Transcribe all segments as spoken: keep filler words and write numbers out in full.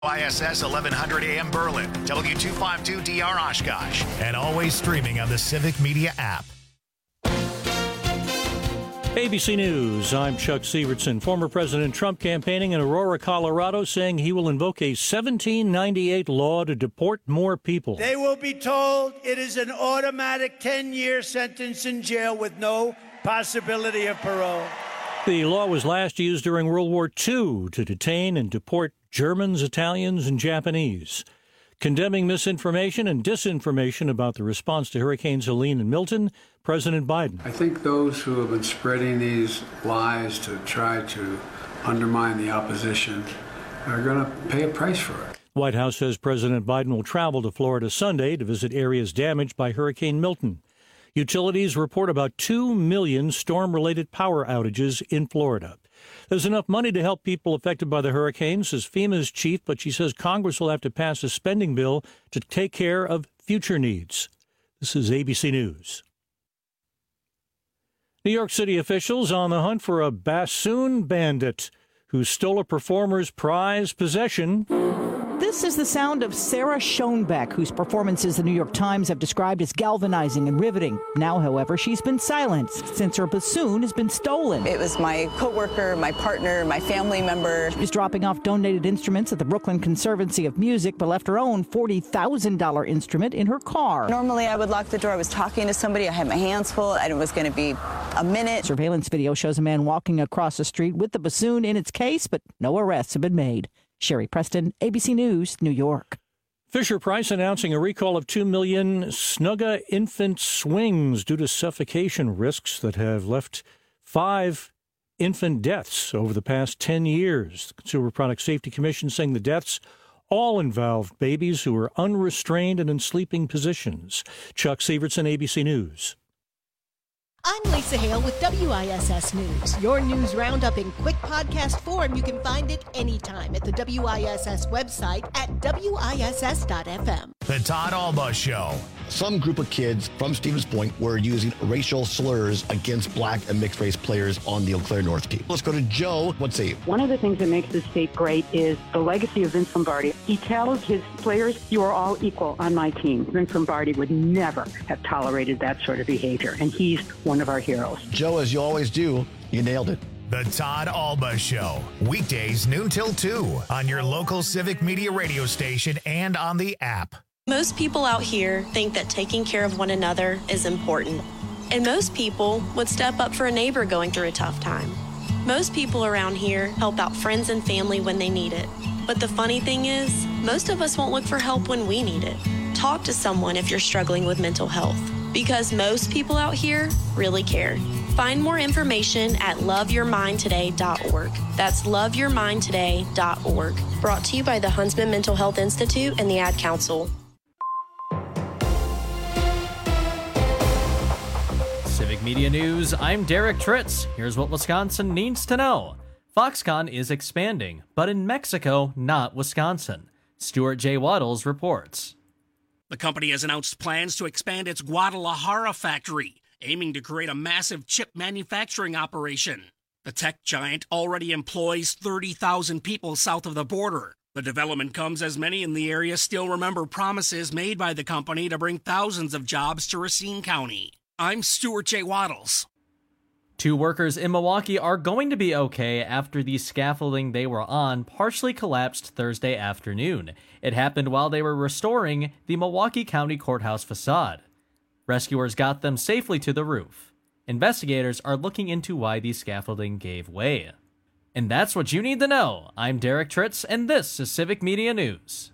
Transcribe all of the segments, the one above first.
I S S eleven hundred A M Berlin, W two fifty-two D R Oshkosh, and always streaming on the Civic Media app. A B C News, I'm Chuck Sievertson. Former President Trump campaigning in Aurora, Colorado, saying he will invoke a seventeen ninety-eight law to deport more people. They will be told it is an automatic ten-year sentence in jail with no possibility of parole. The law was last used during World War Two to detain and deport Germans, Italians, and Japanese. Condemning misinformation and disinformation about the response to Hurricanes Helene and Milton, President Biden. I think those who have been spreading these lies to try to undermine the opposition are going to pay a price for it. White House says President Biden will travel to Florida Sunday to visit areas damaged by Hurricane Milton. Utilities report about two million storm-related power outages in Florida. There's enough money to help people affected by the hurricane, says FEMA's chief, but she says Congress will have to pass a spending bill to take care of future needs. This is A B C News. New York City officials on the hunt for a bassoon bandit who stole a performer's prized possession. This is the sound of Sarah Schoenbeck, whose performances the New York Times have described as galvanizing and riveting. Now, however, she's been silenced since her bassoon has been stolen. It was my coworker, my partner, my family member. She was dropping off donated instruments at the Brooklyn Conservancy of Music, but left her own forty thousand dollars instrument in her car. Normally, I would lock the door. I was talking to somebody. I had my hands full, and it was going to be a minute. Surveillance video shows a man walking across the street with the bassoon in its case, but no arrests have been made. Sherry Preston, A B C News, New York. Fisher-Price announcing a recall of two million Snugga infant swings due to suffocation risks that have left five infant deaths over the past ten years. The Consumer Product Safety Commission saying the deaths all involved babies who were unrestrained and in sleeping positions. Chuck Sievertson, A B C News. I'm Lisa Hale with W I S S News. Your news roundup in quick podcast form. You can find it anytime at the W I S S website at W I S S dot F M. The Todd Alba Show. Some group of kids from Stevens Point were using racial slurs against black and mixed race players on the Eau Claire North team. Let's go to Joe. Let's see. One of the things that makes this state great is the legacy of Vince Lombardi. He tells his players, you are all equal on my team. Vince Lombardi would never have tolerated that sort of behavior, and he's one of our heroes. Joe, as you always do, you nailed it. The Todd Alba Show. Weekdays noon till two on your local Civic Media radio station and on the app. Most people out here think that taking care of one another is important. And most people would step up for a neighbor going through a tough time. Most people around here help out friends and family when they need it. But the funny thing is, most of us won't look for help when we need it. Talk to someone if you're struggling with mental health, because most people out here really care. Find more information at love your mind today dot org. That's love your mind today dot org. Brought to you by the Huntsman Mental Health Institute and the Ad Council. Civic Media News, I'm Derek Tritz. Here's what Wisconsin needs to know. Foxconn is expanding, but in Mexico, not Wisconsin. Stuart J. Waddles reports. The company has announced plans to expand its Guadalajara factory, aiming to create a massive chip manufacturing operation. The tech giant already employs thirty thousand people south of the border. The development comes as many in the area still remember promises made by the company to bring thousands of jobs to Racine County. I'm Stuart J. Waddles. Two workers in Milwaukee are going to be okay after the scaffolding they were on partially collapsed Thursday afternoon. It happened while they were restoring the Milwaukee County Courthouse facade. Rescuers got them safely to the roof. Investigators are looking into why the scaffolding gave way. And that's what you need to know. I'm Derek Tritz, and this is Civic Media News.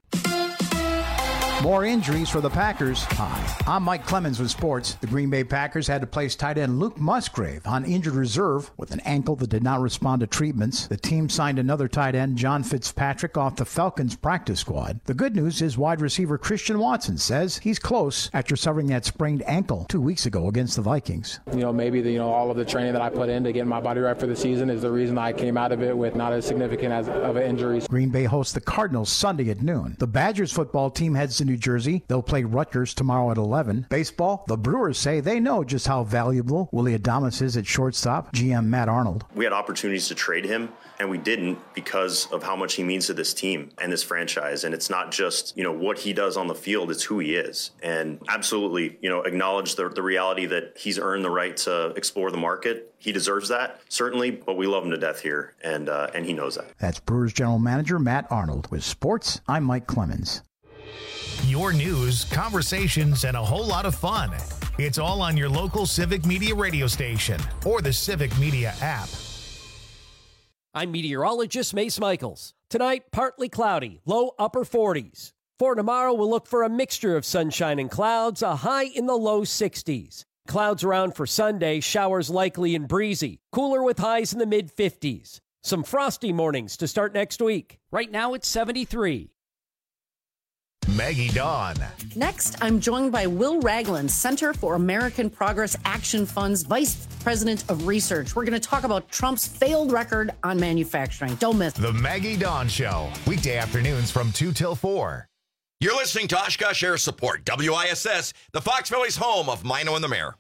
More injuries for the Packers. Hi, I'm Mike Clemens with sports. The Green Bay Packers had to place tight end Luke Musgrave on injured reserve with an ankle that did not respond to treatments. The team signed another tight end, John Fitzpatrick, off the Falcons practice squad. The good news is wide receiver Christian Watson says he's close after suffering that sprained ankle two weeks ago against the Vikings. You know, maybe the, you know all of the training that I put in to get my body right for the season is the reason I came out of it with not as significant as of an injury. Green Bay hosts the Cardinals Sunday at noon. The Badgers football team heads to New Jersey. They'll play Rutgers tomorrow at eleven. Baseball, the Brewers say they know just how valuable Willy Adames is at shortstop. G M Matt Arnold. We had opportunities to trade him, and we didn't because of how much he means to this team and this franchise. And it's not just, you know, what he does on the field, it's who he is. And absolutely, you know, acknowledge the, the reality that he's earned the right to explore the market. He deserves that, certainly, but we love him to death here, and uh, and he knows that. That's Brewers General Manager Matt Arnold. With sports, I'm Mike Clemens. Your news, conversations, and a whole lot of fun. It's all on your local Civic Media radio station or the Civic Media app. I'm meteorologist Mace Michaels. Tonight, partly cloudy, low upper forties. For tomorrow, we'll look for a mixture of sunshine and clouds, a high in the low sixties. Clouds around for Sunday, showers likely and breezy. Cooler with highs in the mid fifties. Some frosty mornings to start next week. Right now, it's seventy-three. Maggie Dawn. Next, I'm joined by Will Ragland, Center for American Progress Action Fund's Vice President of Research. We're going to talk about Trump's failed record on manufacturing. Don't miss The Maggie Dawn Show. Weekday afternoons from two till four. You're listening to Oshkosh Air Support, W I S S, the Fox Valley's home of Mino and the Mayor.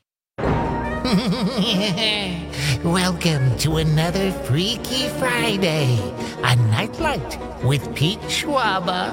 Welcome to another Freaky Friday, a nightlight with Pete Schwaba.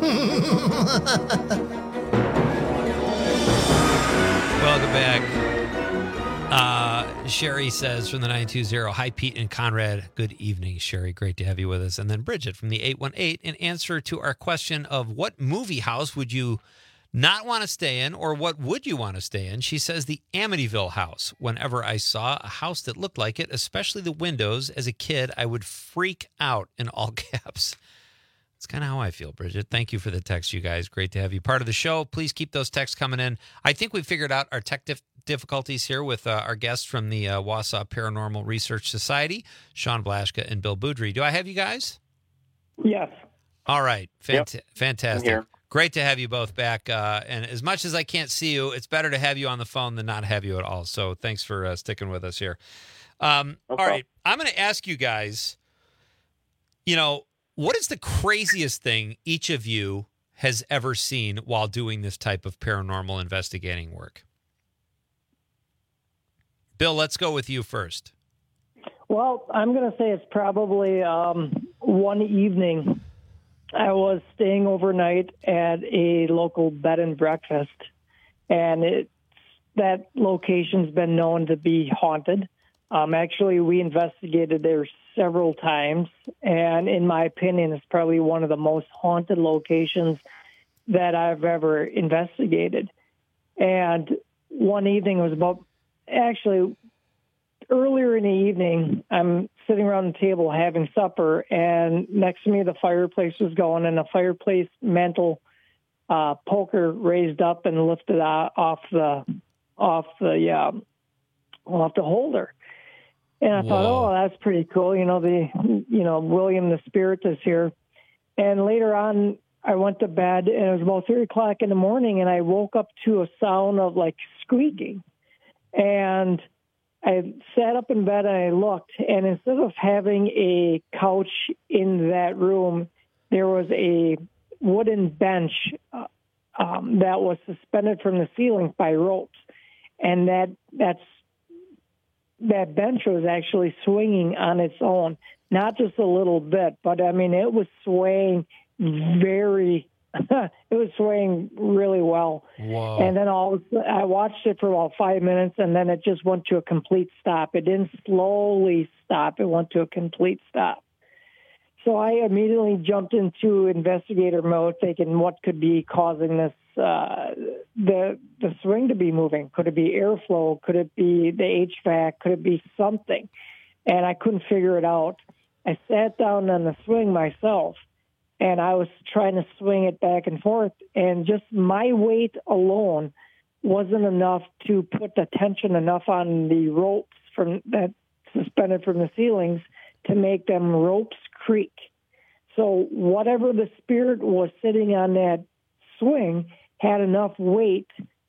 Welcome back. Uh, Sherry says from the nine two zero, hi, Pete and Conrad. Good evening, Sherry. Great to have you with us. And then Bridget from the eight one eight, in answer to our question of what movie house would you not want to stay in, or what would you want to stay in? She says the Amityville house. Whenever I saw a house that looked like it, especially the windows, as a kid, I would freak out, in all caps. That's kind of how I feel, Bridget. Thank you for the text, you guys. Great to have you part of the show. Please keep those texts coming in. I think we figured out our tech dif- difficulties here with uh, our guests from the uh, Wausau Paranormal Research Society, Sean Blaschka and Bill Boudry. Do I have you guys? Yes. All right. Fant- yep. Fantastic. Great to have you both back. Uh, and as much as I can't see you, it's better to have you on the phone than not have you at all. So thanks for uh, sticking with us here. Um, okay. All right. I'm going to ask you guys, you know, what is the craziest thing each of you has ever seen while doing this type of paranormal investigating work? Bill, let's go with you first. Well, I'm going to say it's probably um, one evening. I was staying overnight at a local bed and breakfast, and it, that location's been known to be haunted. Um, actually, we investigated there several times, and in my opinion, it's probably one of the most haunted locations that I've ever investigated. And one evening, it was about, actually, earlier in the evening, I'm sitting around the table having supper, and next to me the fireplace was going, and the fireplace mantle uh, poker raised up and lifted off the off the uh, off the holder. And I Whoa. thought, oh, that's pretty cool. You know, the you know William the Spirit is here. And later on, I went to bed, and it was about three o'clock in the morning, and I woke up to a sound of like squeaking, and I sat up in bed and I looked, and instead of having a couch in that room, there was a wooden bench uh, um, that was suspended from the ceiling by ropes, and that that's that bench was actually swinging on its own, not just a little bit, but I mean it was swaying very. It was swaying really well. Whoa. And then all I watched it for about five minutes, and then it just went to a complete stop. It didn't slowly stop. It went to a complete stop. So I immediately jumped into investigator mode, thinking what could be causing this, uh, the the swing to be moving. Could it be airflow? Could it be the H V A C? Could it be something? And I couldn't figure it out. I sat down on the swing myself, and I was trying to swing it back and forth, and just my weight alone wasn't enough to put the tension enough on the ropes from that suspended from the ceilings to make them ropes creak. So whatever the spirit was sitting on that swing had enough weight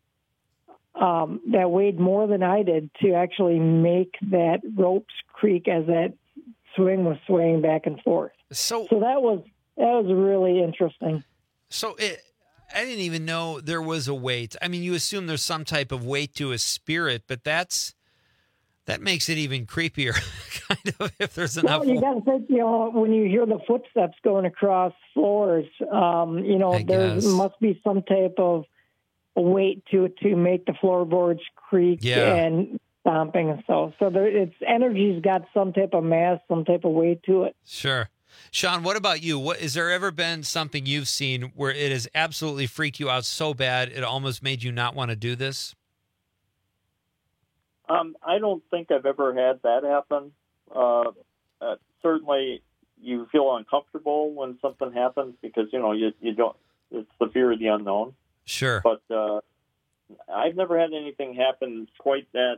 um, that weighed more than I did to actually make that ropes creak as that swing was swaying back and forth. So, so that was That was really interesting. So, it, I didn't even know there was a weight. I mean, you assume there's some type of weight to a spirit, but that's that makes it even creepier, kind of, if there's enough. Well, you got to think, you know, when you hear the footsteps going across floors, um, you know, I there guess. must be some type of weight to it to make the floorboards creak Yeah. and stomping and so. So there, it's energy's got some type of mass, some type of weight to it. Sure. Sean, what about you? What has there ever been something you've seen where it has absolutely freaked you out so bad it almost made you not want to do this? Um, I don't think I've ever had that happen. Uh, uh, certainly, you feel uncomfortable when something happens because you know you you don't. It's the fear of the unknown. Sure. But uh, I've never had anything happen quite that.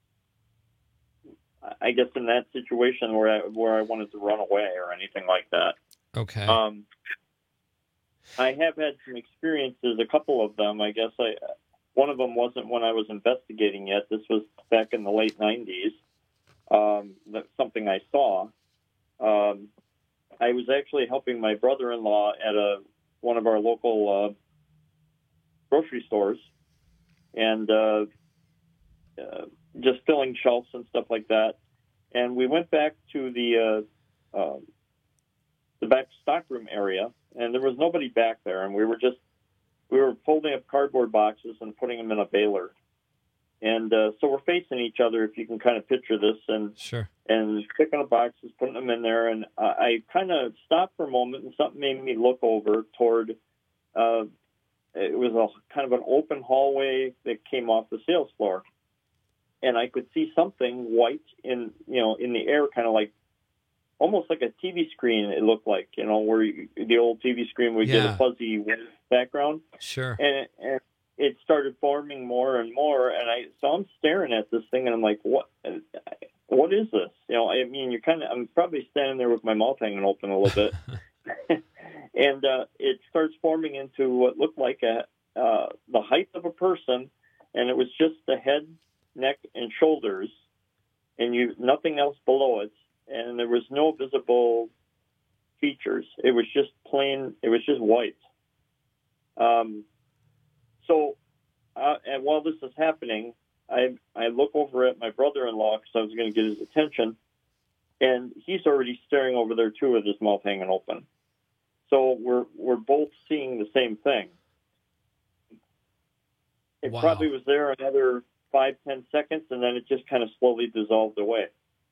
I guess in that situation where I where I wanted to run away or anything like that. Okay. Um, I have had some experiences, a couple of them. I guess I. One of them wasn't when I was investigating yet. This was back in the late nineties. Um, that's something I saw. Um, I was actually helping my brother-in-law at a one of our local uh, grocery stores, and uh, uh, just filling shelves and stuff like that. And we went back to the uh, uh, the back stockroom area, and there was nobody back there, and we were just we were folding up cardboard boxes and putting them in a baler. And uh, so we're facing each other, if you can kind of picture this, and sure, and picking up boxes, putting them in there. And I, I kind of stopped for a moment, and something made me look over toward. Uh, it was a kind of an open hallway that came off the sales floor, and I could see something white in you know in the air, kind of like almost like a T V screen. It looked like you know where you, the old T V screen would Yeah. get a fuzzy white background. Sure. And, and it started forming more and more, and I so I'm staring at this thing, and I'm like, what? What is this? You know, I mean, you're kind of. I'm probably standing there with my mouth hanging open a little bit, and uh, it starts forming into what looked like a uh, the height of a person, and it was just the head, neck, and shoulders, and you nothing else below it, and there was no visible features. It was just plain. It was just white. Um. So, uh, and while this is happening, I I look over at my brother-in-law because I was going to get his attention, and he's already staring over there too with his mouth hanging open. So we're we're both seeing the same thing. It Wow. probably was there another five ten seconds, and then it just kind of slowly dissolved away.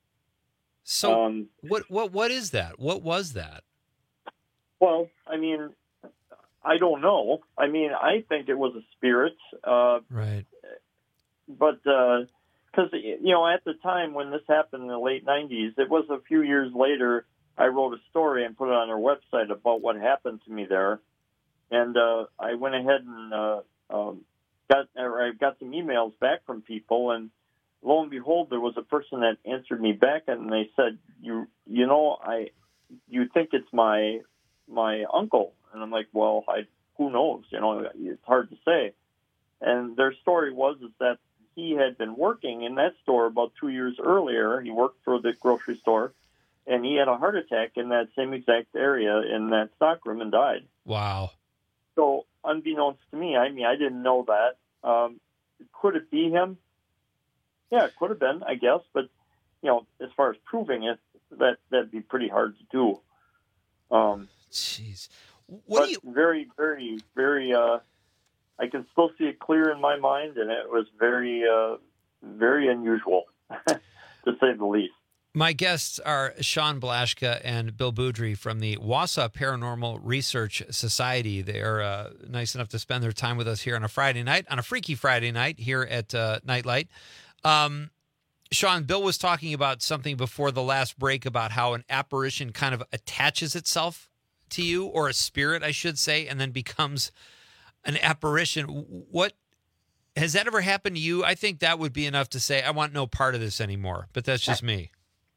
So Um, what what what is that? What was that? Well, I mean, I don't know. I mean, I think it was a spirit. Uh, right. But because, you know, at the time when this happened in the late nineties, it was a few years later, I wrote a story and put it on our website about what happened to me there. And uh, I went ahead and uh, um, got or I got some emails back from people. And lo and behold, there was a person that answered me back, and they said, you you know, I you think it's my my uncle. And I'm like, well, I, who knows? You know, it's hard to say. And their story was is that he had been working in that store about two years earlier. He worked for the grocery store, and he had a heart attack in that same exact area in that stockroom and died. Wow. So, unbeknownst to me, I mean, I didn't know that. Um, could it be him? Yeah, it could have been, I guess. But, you know, as far as proving it, that, that'd be pretty hard to do. Um, Jeez. What but you... very, very, very, uh, I can still see it clear in my mind, and it was very, uh, very unusual, to say the least. My guests are Sean Blaschka and Bill Boudry from the Wausau Paranormal Research Society. They are uh, nice enough to spend their time with us here on a Friday night, on a Freaky Friday night here at uh, Nightlight. Um, Sean, Bill was talking about something before the last break about how an apparition kind of attaches itself to you, or a spirit, I should say, and then becomes an apparition. What has that ever happened to you? I think that would be enough to say, I want no part of this anymore, but that's just me.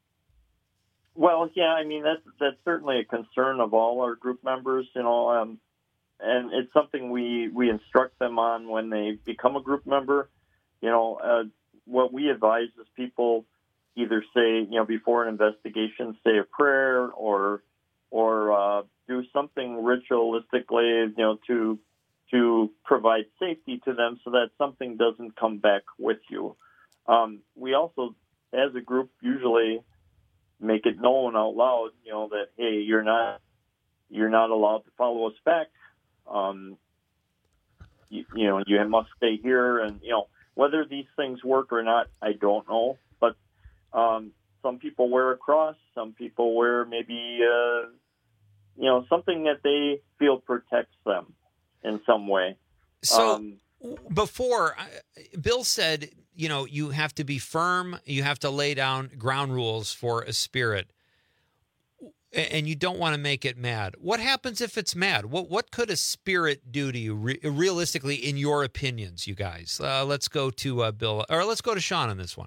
Well, yeah, I mean, that's, that's certainly a concern of all our group members, you know, um, and it's something we, we instruct them on when they become a group member. You know, uh, what we advise is people either say, you know, before an investigation, say a prayer or, or, uh, do something ritualistically, you know, to to provide safety to them so that something doesn't come back with you. Um, we also, as a group, usually make it known out loud, you know, that, hey, you're not you're not allowed to follow us back. Um, you, you know, you must stay here. And, you know, whether these things work or not, I don't know. But um, some people wear a cross. Some people wear maybe, uh, you know, something that they feel protects them in some way. So um, before, Bill said, you know, you have to be firm. You have to lay down ground rules for a spirit. And you don't want to make it mad. What happens if it's mad? What what could a spirit do to you, re- realistically, in your opinions, you guys? Uh, let's go to uh, Bill, or let's go to Sean on this one.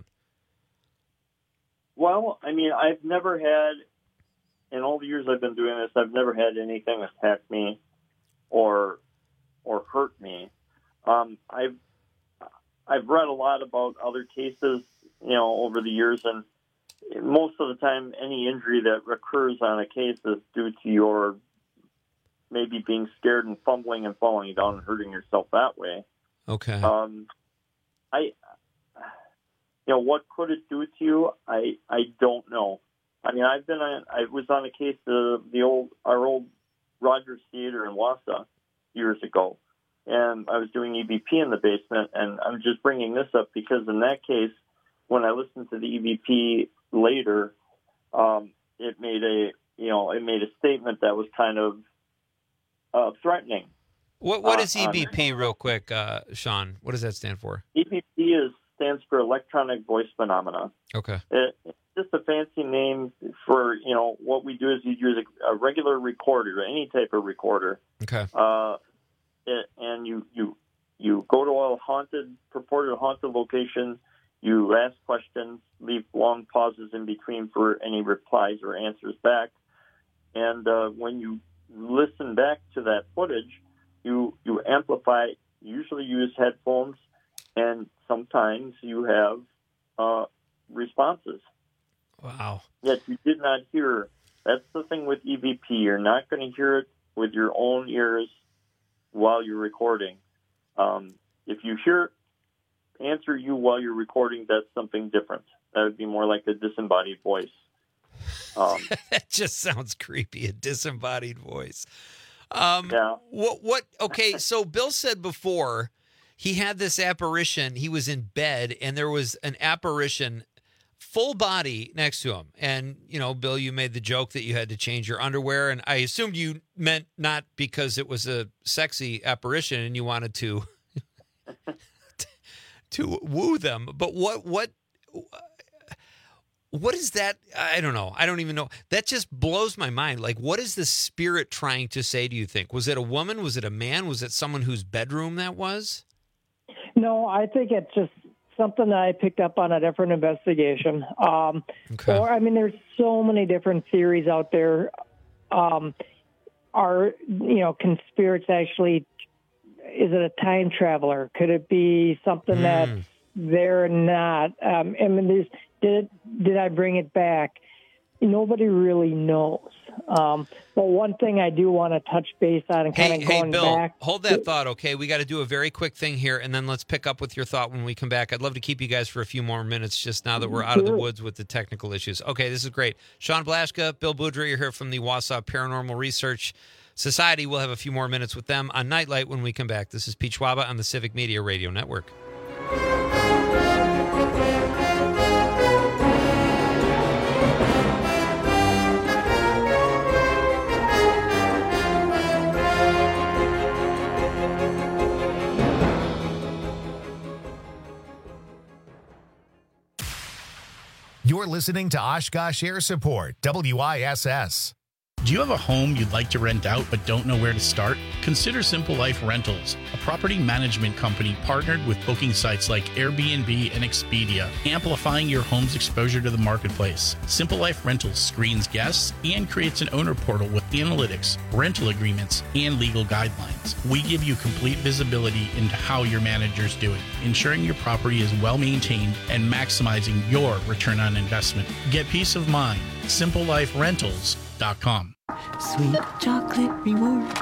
Well, I mean, I've never had, in all the years I've been doing this, I've never had anything attack me or or hurt me. Um, I've I've read a lot about other cases, you know, over the years, and most of the time, any injury that occurs on a case is due to your maybe being scared and fumbling and falling down and hurting yourself that way. Okay. Um, I, you know, what could it do to you? I I don't know. I mean, I've been on, I was on a case of the old our old Rogers Theater in Wausau years ago, and I was doing E V P in the basement, and I'm just bringing this up because in that case, when I listened to the E V P later, um, it made a you know it made a statement that was kind of uh, threatening. What what uh, is E V P, real quick, uh, Sean? What does that stand for? E V P is stands for electronic voice phenomena. Okay. It, it's just a fancy name for you know what we do is you use a, a regular recorder, any type of recorder. Okay. Uh, it, and you you you go to a haunted, purported haunted location. You ask questions, leave long pauses in between for any replies or answers back. And uh, when you listen back to that footage, you you amplify, usually use headphones, and sometimes you have uh, responses. Wow. Yet you did not hear. That's the thing with E V P. You're not going to hear it with your own ears while you're recording. Um, if you hear answer you while you're recording, that's something different. That would be more like a disembodied voice. Um, that just sounds creepy, a disembodied voice. Um, yeah. What, what, okay, so Bill said before he had this apparition. He was in bed, and there was an apparition, full body, next to him. And, you know, Bill, you made the joke that you had to change your underwear, and I assumed you meant not because it was a sexy apparition and you wanted to... to woo them. But what what what is that? I don't know. I don't even know. That just blows my mind. Like, what is the spirit trying to say, do you think? Was it a woman? Was it a man? Was it someone whose bedroom that was? No, I think it's just something that I picked up on a different investigation. Um, okay. Or, I mean, there's so many different theories out there. Um, are, you know, can spirits actually... Is it a time traveler? Could it be something mm. that's there and not? Um, I mean, there's, did did I bring it back? Nobody really knows. Um, but one thing I do want to touch base on and kind hey, of going hey, Bill, back. Hold that thought, okay? We got to do a very quick thing here, and then let's pick up with your thought when we come back. I'd love to keep you guys for a few more minutes just now that we're out of the woods with the technical issues. Okay, this is great. Sean Blaschka, Bill Boudreau, you're here from the Wausau Paranormal Research Society. We'll have a few more minutes with them on Nightlight when we come back. This is Pete Schwaba on the Civic Media Radio Network. You're listening to Oshkosh Air Support, W I S S. Do you have a home you'd like to rent out but don't know where to start? Consider Simple Life Rentals, a property management company partnered with booking sites like Airbnb and Expedia, amplifying your home's exposure to the marketplace. Simple Life Rentals screens guests and creates an owner portal with analytics, rental agreements, and legal guidelines. We give you complete visibility into how your manager's doing, ensuring your property is well maintained and maximizing your return on investment. Get peace of mind. simple life rentals dot com. Sweet chocolate reward.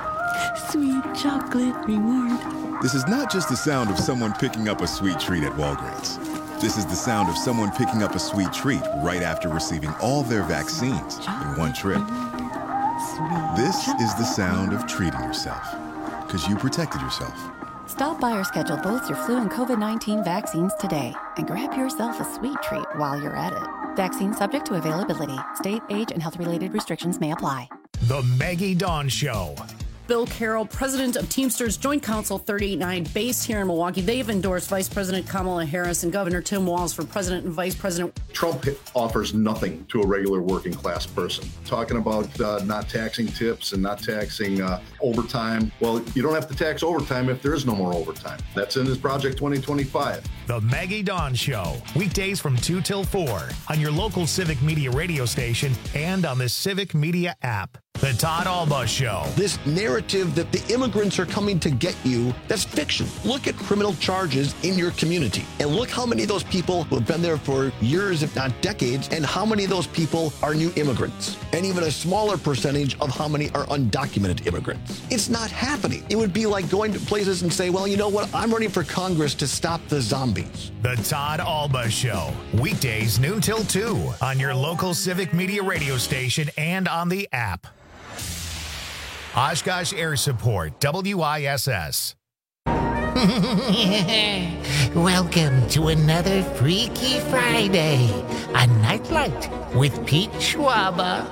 sweet chocolate reward. This is not just the sound of someone picking up a sweet treat at Walgreens. This is the sound of someone picking up a sweet treat right after receiving all their vaccines in one trip. This is the sound of treating yourself, because you protected yourself. Stop by or schedule both your flu and COVID nineteen vaccines today and grab yourself a sweet treat while you're at it. Vaccine subject to availability. State, age, and health-related restrictions may apply. The Maggie Dawn Show. Bill Carroll, president of Teamsters Joint Council thirty-eight nine, based here in Milwaukee. They've endorsed Vice President Kamala Harris and Governor Tim Walz for president and vice president. Trump offers nothing to a regular working class person. Talking about uh, not taxing tips and not taxing uh, overtime. Well, you don't have to tax overtime if there is no more overtime. That's in his Project twenty twenty-five. The Maggie Dawn Show. Weekdays from two till four on your local Civic Media radio station and on the Civic Media app. The Todd Alba Show. This narrative that the immigrants are coming to get you, that's fiction. Look at criminal charges in your community and look how many of those people who have been there for years, if not decades, and how many of those people are new immigrants, and even a smaller percentage of how many are undocumented immigrants. It's not happening. It would be like going to places and say, well, you know what? I'm running for Congress to stop the zombies. The Todd Alba Show. Weekdays noon till two on your local Civic Media radio station and on the app. Oshkosh Air Support, W I S S. Welcome to another Freaky Friday, a nightlight with Pete Schwaba.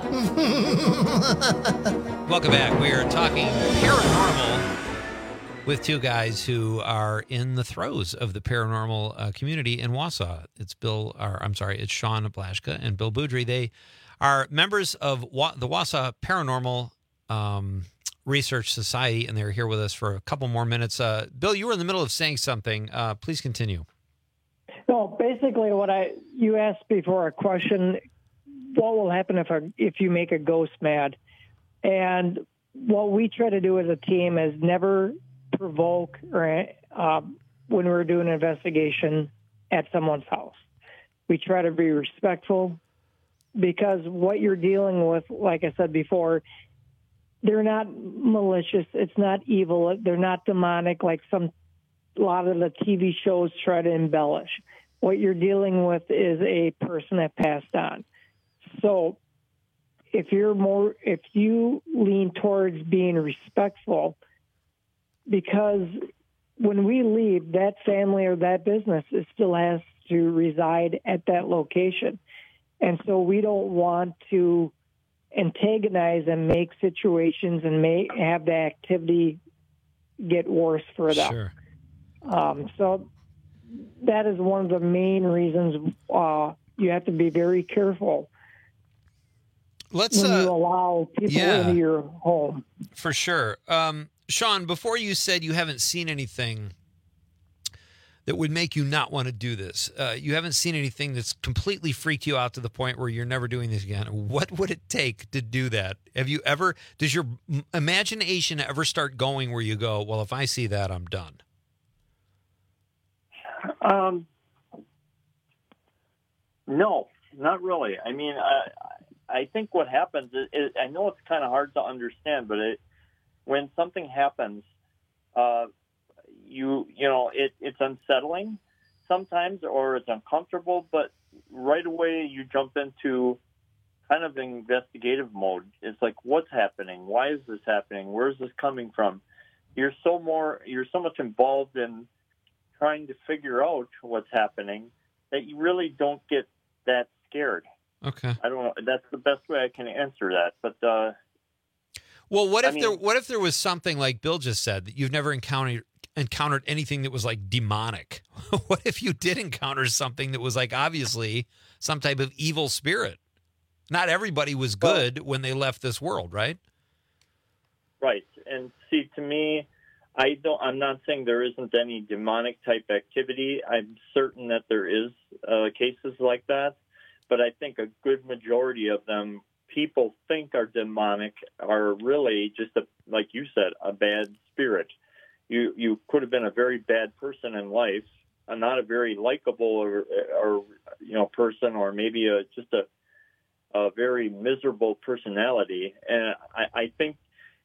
Welcome back. We are talking paranormal with two guys who are in the throes of the paranormal uh, community in Wausau. It's Bill, or I'm sorry, it's Sean Blaschka and Bill Boudry. They are members of Wa- the Wausau Paranormal um, Research Society, and they're here with us for a couple more minutes. Uh, Bill, you were in the middle of saying something. Uh, please continue. No, basically, what I you asked before a question: what will happen if a, if you make a ghost mad? And what we try to do as a team is never provoke or uh, when we're doing an investigation at someone's house. We try to be respectful because what you're dealing with, like I said before, they're not malicious. It's not evil. They're not demonic like some a lot of the T V shows try to embellish. What you're dealing with is a person that passed on. So if you're more, if you lean towards being respectful, because when we leave, that family or that business, it still has to reside at that location. And so we don't want to antagonize and make situations and may have the activity get worse for them. Sure. Um, so that is one of the main reasons uh, you have to be very careful Let's when uh, you allow people yeah. into your home. For sure. Um, Sean, before you said you haven't seen anything that would make you not want to do this. Uh, you haven't seen anything that's completely freaked you out to the point where you're never doing this again. What would it take to do that? Have you ever, does your imagination ever start going where you go, well, if I see that, I'm done? Um, no, not really. I mean, I, I think what happens is, is I know it's kind of hard to understand, but it, when something happens, uh, you you know it, it's unsettling sometimes, or it's uncomfortable, but right away you jump into kind of investigative mode. It's like, what's happening? Why is this happening? Where is this coming from? You're so more you're so much involved in trying to figure out what's happening that you really don't get that scared. Okay. I don't know. That's the best way I can answer that. But uh, well, what if I mean, there what if there was something like Bill just said that you've never encountered encountered anything that was like demonic? What if you did encounter something that was like obviously some type of evil spirit? Not everybody was good well, when they left this world, right? Right. And see, to me, I don't. I'm not saying there isn't any demonic type activity. I'm certain that there is uh, cases like that, but I think a good majority of them, people think are demonic, are really just a, like you said, a bad spirit. You you could have been a very bad person in life, uh, not a very likable or, or you know person, or maybe a just a a very miserable personality. And I, I think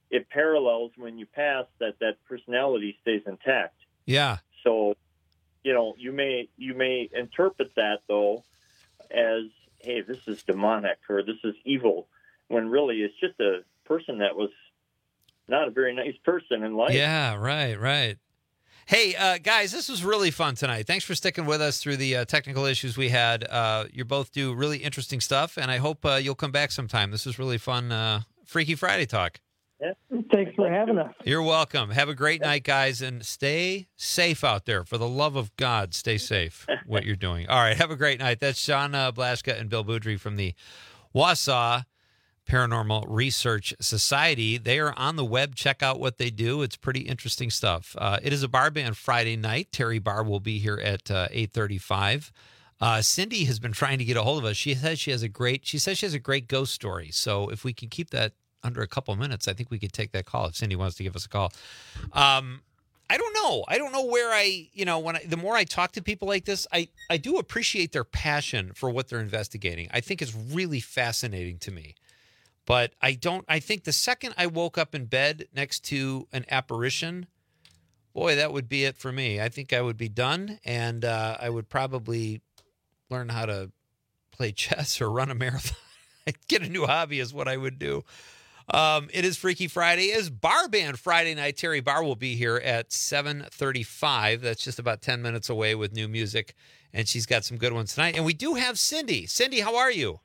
it parallels when you pass that that personality stays intact. Yeah. So, you know, you may you may interpret that though as, hey, this is demonic or this is evil, when really it's just a person that was not a very nice person in life. Yeah, right, right. Hey, uh, guys, this was really fun tonight. Thanks for sticking with us through the uh, technical issues we had. Uh, you both do really interesting stuff, and I hope uh, you'll come back sometime. This was really fun, uh, Freaky Friday talk. Yeah. Thanks for having us. You're welcome. Have a great night, guys, and stay safe out there. For the love of God, stay safe what you're doing. All right, have a great night. That's Sean uh, Blaska and Bill Boudry from the Wausau Paranormal Research Society. They are on the web. Check out what they do. It's pretty interesting stuff. Uh, it is a bar band Friday night. Terry Barr will be here at uh, eight thirty-five. Uh, Cindy has been trying to get a hold of us. She says she has a great. She says she has a great ghost story. So if we can keep that under a couple of minutes, I think we could take that call if Cindy wants to give us a call. Um, I don't know. I don't know where I. You know, when I, the more I talk to people like this, I I do appreciate their passion for what they're investigating. I think it's really fascinating to me. But I don't, I think the second I woke up in bed next to an apparition, boy, that would be it for me. I think I would be done, and uh, I would probably learn how to play chess or run a marathon. Get a new hobby is what I would do. Um, it is Freaky Friday. It is Bar Band Friday night. Terry Barr will be here at seven thirty-five. That's just about ten minutes away with new music, and she's got some good ones tonight. And we do have Cindy. Cindy, how are you?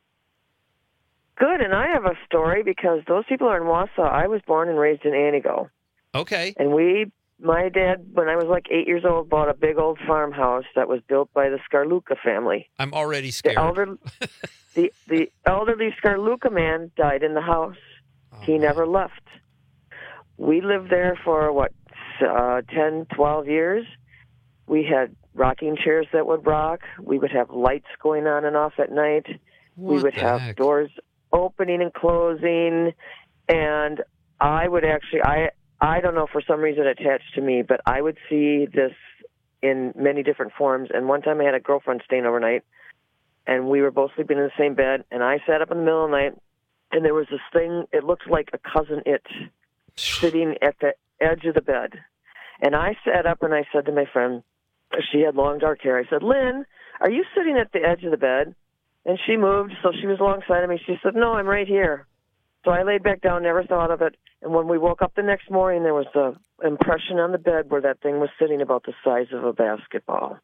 Good, and I have a story because those people are in Wausau. I was born and raised in Antigo. Okay. And we, my dad, when I was like eight years old, bought a big old farmhouse that was built by the Scarluca family. I'm already scared. The, elder, the, the elderly Scarluca man died in the house. Oh, he never left. We lived there for, what, uh, ten, twelve years. We had rocking chairs that would rock. We would have lights going on and off at night. What we would the have heck? doors opening and closing, and I would actually, I I don't know, for some reason attached to me, but I would see this in many different forms. And one time I had a girlfriend staying overnight, and we were both sleeping in the same bed, and I sat up in the middle of the night, and there was this thing, it looked like a cousin it, sitting at the edge of the bed. And I sat up and I said to my friend, she had long dark hair, I said, Lynn, are you sitting at the edge of the bed? And she moved, so she was alongside of me. She said, no, I'm right here. So I laid back down, never thought of it. And when we woke up the next morning, there was an impression on the bed where that thing was sitting about the size of a basketball.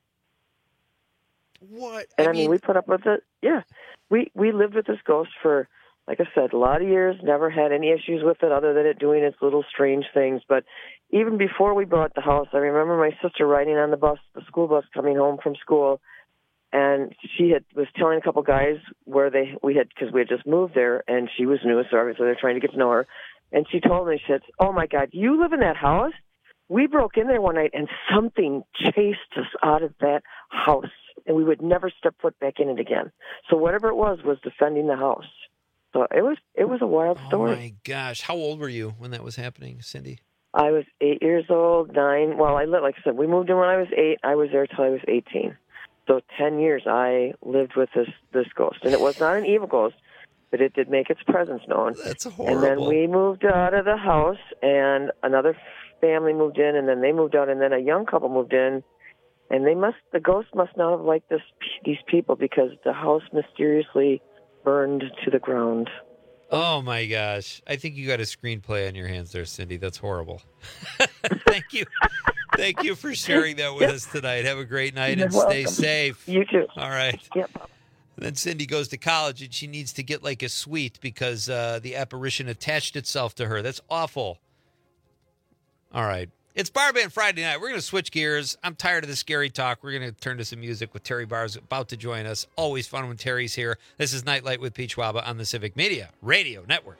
What? And I I mean, mean- we put up with it. Yeah. We we lived with this ghost for, like I said, a lot of years, never had any issues with it other than it doing its little strange things. But even before we bought the house, I remember my sister riding on the bus, the school bus coming home from school, and she had was telling a couple guys where they we had because we had just moved there, and she was new, so obviously they're trying to get to know her. And she told me, she said, "Oh my God, you live in that house? We broke in there one night, and something chased us out of that house, and we would never step foot back in it again. So whatever it was was defending the house. So it was it was a wild story." Oh my gosh, how old were you when that was happening, Cindy? I was eight years old, nine. Well, I lived, like I said, we moved in when I was eight. I was there till I was eighteen. So ten years I lived with this, this ghost. And it was not an evil ghost, but it did make its presence known. That's horrible. And then we moved out of the house, and another family moved in, and then they moved out, and then a young couple moved in. And they must, the ghost must not have liked this, these people because the house mysteriously burned to the ground. Oh my gosh. I think you got a screenplay on your hands there, Cindy. That's horrible. Thank you. Thank you for sharing that with Yep. us tonight. Have a great night You're and stay welcome. safe. You too. All right. Yep. And then Cindy goes to college and she needs to get like a suite because uh, the apparition attached itself to her. That's awful. All right. It's Bar Band Friday night. We're going to switch gears. I'm tired of the scary talk. We're going to turn to some music with Terry Barr's about to join us. Always fun when Terry's here. This is Nightlight with Pete Schwaba on the Civic Media Radio Network.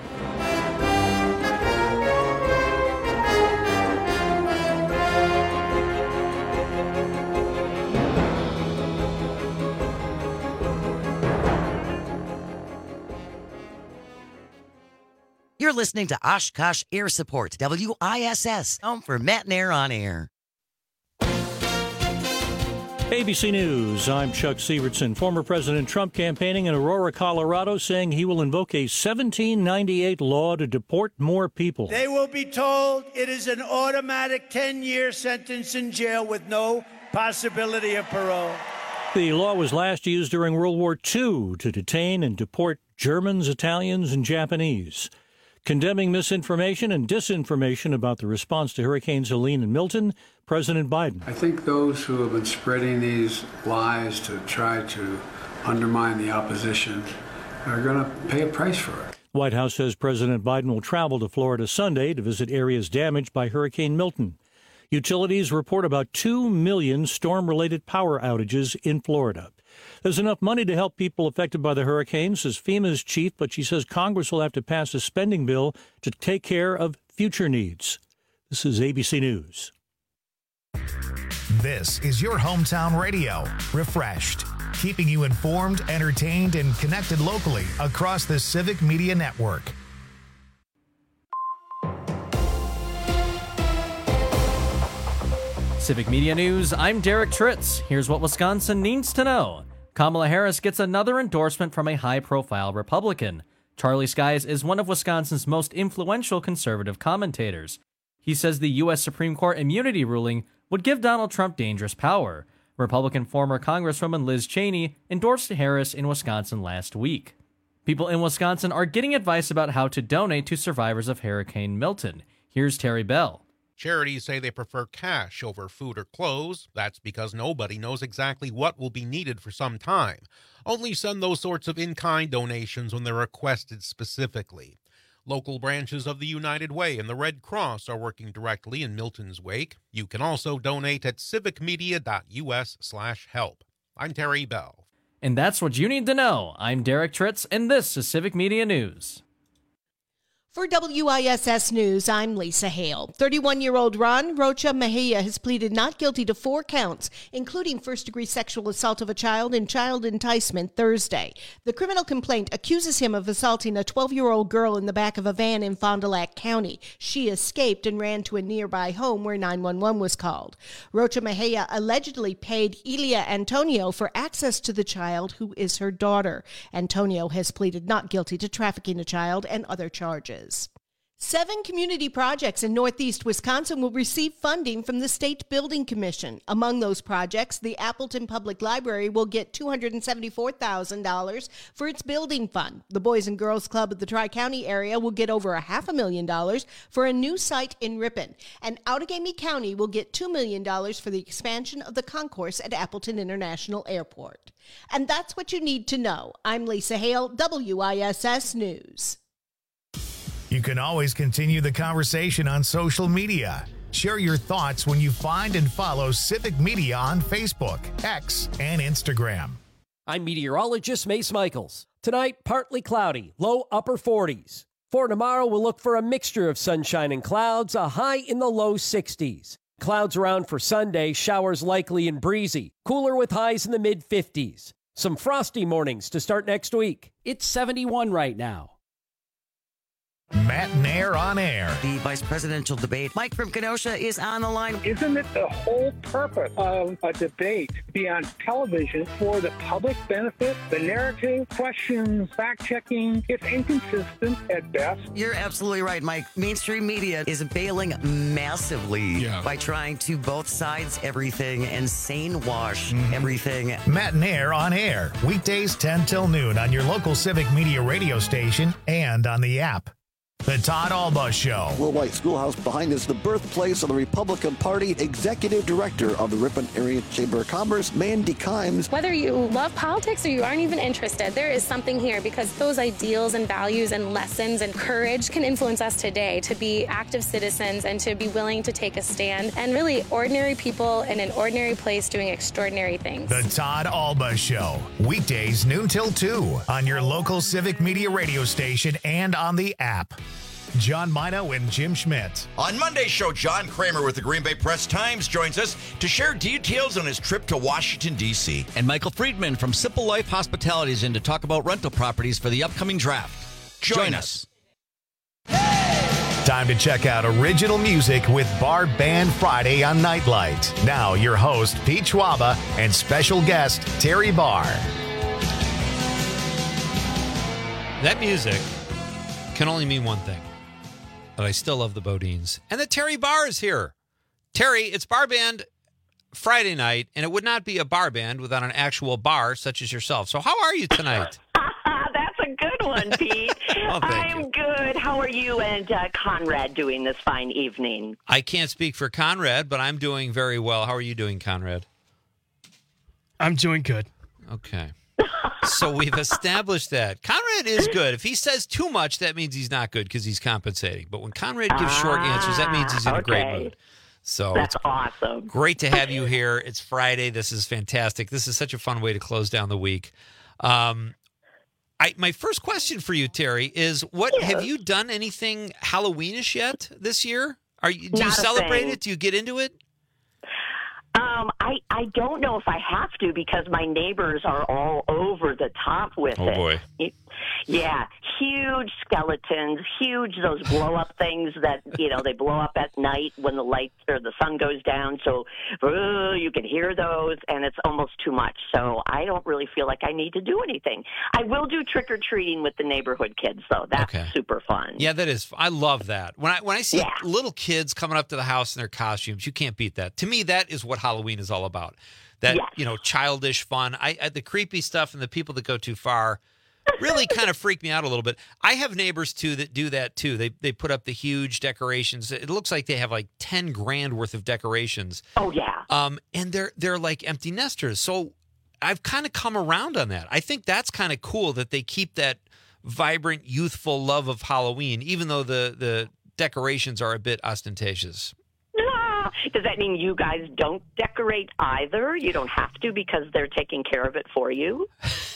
You're listening to Oshkosh Air Support, W I S S, home for Matt and Air on Air. A B C News, I'm Chuck Sievertson. Former President Trump campaigning in Aurora, Colorado, saying he will invoke a seventeen ninety-eight law to deport more people. They will be told it is an automatic ten-year sentence in jail with no possibility of parole. The law was last used during World War Two to detain and deport Germans, Italians, and Japanese. Condemning misinformation and disinformation about the response to Hurricanes Helene and Milton, President Biden. I think those who have been spreading these lies to try to undermine the opposition are going to pay a price for it. White House says President Biden will travel to Florida Sunday to visit areas damaged by Hurricane Milton. Utilities report about two million storm-related power outages in Florida. There's enough money to help people affected by the hurricane, says FEMA's chief, but she says Congress will have to pass a spending bill to take care of future needs. This is A B C News. This is your hometown radio, Refreshed, keeping you informed, entertained, and connected locally across the Civic Media Network. Civic Media News, I'm Derek Tritz. Here's what Wisconsin needs to know. Kamala Harris gets another endorsement from a high-profile Republican. Charlie Skies is one of Wisconsin's most influential conservative commentators. He says the U S Supreme Court immunity ruling would give Donald Trump dangerous power. Republican former Congresswoman Liz Cheney endorsed Harris in Wisconsin last week. People in Wisconsin are getting advice about how to donate to survivors of Hurricane Milton. Here's Terry Bell. Charities say they prefer cash over food or clothes. That's because nobody knows exactly what will be needed for some time. Only send those sorts of in-kind donations when they're requested specifically. Local branches of the United Way and the Red Cross are working directly in Milton's wake. You can also donate at civicmedia.us slash help. I'm Terry Bell. And that's what you need to know. I'm Derek Tritz, and this is Civic Media News. For W I S S News, I'm Lisa Hale. thirty-one-year-old Ron Rocha Mejia has pleaded not guilty to four counts, including first-degree sexual assault of a child and child enticement Thursday. The criminal complaint accuses him of assaulting a twelve-year-old girl in the back of a van in Fond du Lac County. She escaped and ran to a nearby home where nine one one was called. Rocha Mejia allegedly paid Elia Antonio for access to the child, who is her daughter. Antonio has pleaded not guilty to trafficking a child and other charges. Seven community projects in northeast Wisconsin will receive funding from the State Building Commission. Among those projects, the Appleton Public Library will get two hundred seventy-four thousand dollars for its building fund. The Boys and Girls Club of the Tri-County area will get over a half a million dollars for a new site in Ripon. And Outagamie County will get two million dollars for the expansion of the concourse at Appleton International Airport. And that's what you need to know. I'm Lisa Hale, W I S S News. You can always continue the conversation on social media. Share your thoughts when you find and follow Civic Media on Facebook, X, and Instagram. I'm meteorologist Mace Michaels. Tonight, partly cloudy, low upper forties. For tomorrow, we'll look for a mixture of sunshine and clouds, a high in the low sixties. Clouds around for Sunday, showers likely and breezy. Cooler with highs in the mid fifties. Some frosty mornings to start next week. It's seventy-one right now. Matt Nair on air. The vice presidential debate. Mike from Kenosha is on the line. Isn't it the whole purpose of a debate to be on television for the public benefit? The narrative, questions, fact-checking, it's inconsistent at best. You're absolutely right, Mike. Mainstream media is bailing massively yeah. by trying to both sides everything and sane wash mm-hmm. everything. Matt Nair on air. Weekdays ten till noon on your local Civic Media radio station and on the app. The Todd Alba Show. Will White Schoolhouse behind us, the birthplace of the Republican Party. Executive Director of the Ripon Area Chamber of Commerce, Mandy Kimes. Whether you love politics or you aren't even interested, there is something here because those ideals and values and lessons and courage can influence us today to be active citizens and to be willing to take a stand and really ordinary people in an ordinary place doing extraordinary things. The Todd Alba Show. Weekdays noon till two on your local Civic Media radio station and on the app. John Mino and Jim Schmidt. On Monday's show, John Kramer with the Green Bay Press-Times joins us to share details on his trip to Washington, D C And Michael Friedman from Simple Life Hospitality is in to talk about rental properties for the upcoming draft. Join, Join us. us. Hey! Time to check out original music with Bar Band Friday on Nightlight. Now, your host, Pete Schwaba, and special guest, Terry Barr. That music can only mean one thing, but I still love the Bodines. And that Terry Barr is here. Terry, it's Bar Band Friday night, and it would not be a bar band without an actual bar such as yourself. So how are you tonight? That's a good one, Pete. Oh, thank I'm you. good. How are you and uh, Conrad doing this fine evening? I can't speak for Conrad, but I'm doing very well. How are you doing, Conrad? I'm doing good. Okay. So we've established that. Conrad is good. If he says too much, that means he's not good because he's compensating. But when Conrad gives ah, short answers, that means he's in okay. a great mood. So that's it's awesome. Great to have you here. It's Friday. This is fantastic. This is such a fun way to close down the week. Um, I my first question for you, Terry, is what yes. have you done anything Halloweenish yet this year? Are you do not you celebrate thing. it? Do you get into it? Um, I, I don't know if I have to because my neighbors are all over the top with oh, it. Oh, boy. It, yeah, huge skeletons, huge those blow-up things that, you know, they blow up at night when the light or the sun goes down. So uh, you can hear those, and it's almost too much. So I don't really feel like I need to do anything. I will do trick-or-treating with the neighborhood kids, though. That's okay. super fun. Yeah, that is. I love that. When I when I see yeah. little kids coming up to the house in their costumes, you can't beat that. To me, that is what Halloween is all about. That, yes. you know, childish fun. I, I the creepy stuff and the people that go too far really kind of freak me out a little bit. I have neighbors too that do that too. They they put up the huge decorations. It looks like they have like ten grand worth of decorations. Oh yeah. Um, and they're they're like empty nesters. So I've kind of come around on that. I think that's kind of cool that they keep that vibrant, youthful love of Halloween, even though the the decorations are a bit ostentatious. Does that mean you guys don't decorate either? You don't have to because they're taking care of it for you?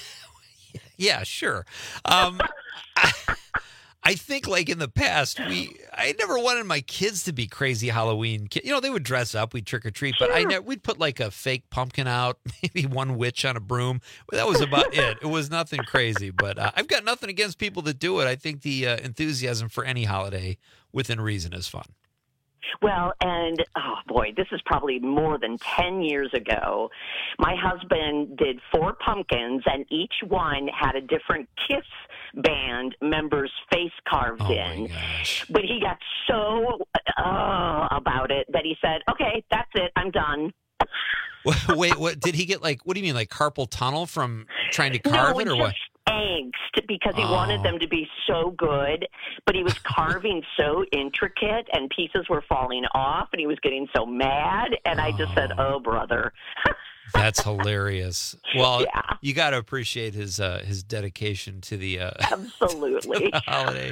Yeah, sure. Um, I, I think like in the past, we I never wanted my kids to be crazy Halloween. You know, they would dress up, we'd trick or treat, but I ne- we'd put like a fake pumpkin out, maybe one witch on a broom. That was about it. It was nothing crazy, but uh, I've got nothing against people that do it. I think the uh, enthusiasm for any holiday within reason is fun. Well, and, oh, boy, this is probably more than ten years ago. My husband did four pumpkins, and each one had a different KISS band member's face carved oh in. But he got so uh, about it that he said, okay, that's it, I'm done. Wait, what did he get? Like, what do you mean, like carpal tunnel from trying to carve no, it, or just what? Angst because he oh. wanted them to be so good, but he was carving so intricate, and pieces were falling off, and he was getting so mad. And oh. I just said, "Oh, brother." That's hilarious. Well, yeah. you got to appreciate his uh, his dedication to the uh, absolutely to the holiday.